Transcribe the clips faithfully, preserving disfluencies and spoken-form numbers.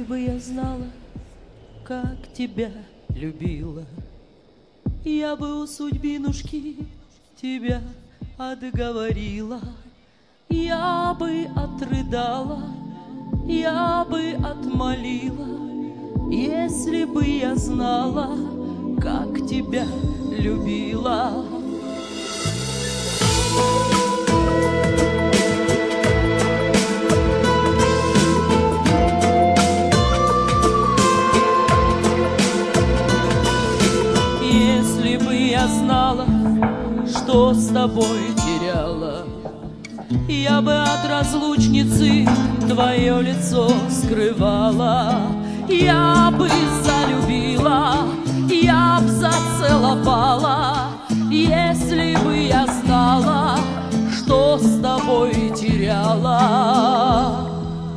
бы я знала, как тебя любила, я бы у судьбинушки тебя отговорила. Я бы отрыдала, я бы отмолила, если бы я знала, как тебя любила. Если бы я знала, что с тобой теряла, я бы от разлучницы твое лицо скрывала. Я бы залюбила, я б зацеловала, если бы я знала, что с тобой теряла.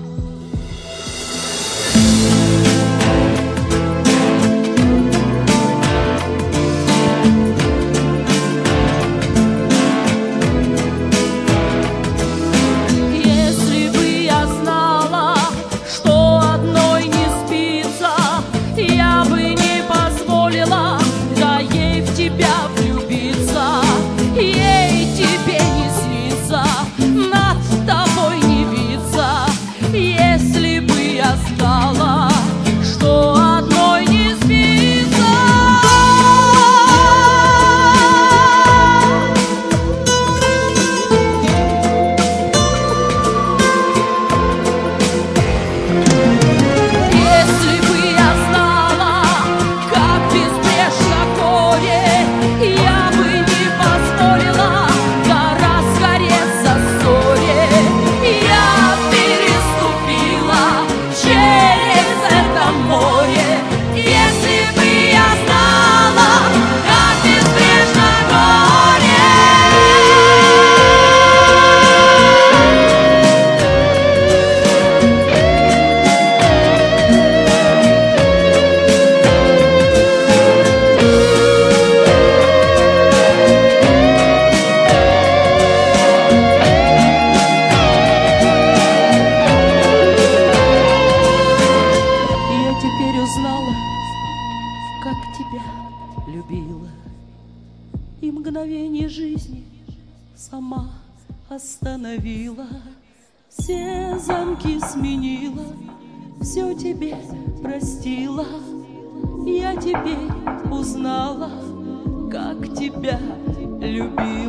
Любила и мгновение жизни сама остановила, все замки сменила, все тебе простила. Я теперь узнала, как тебя любила.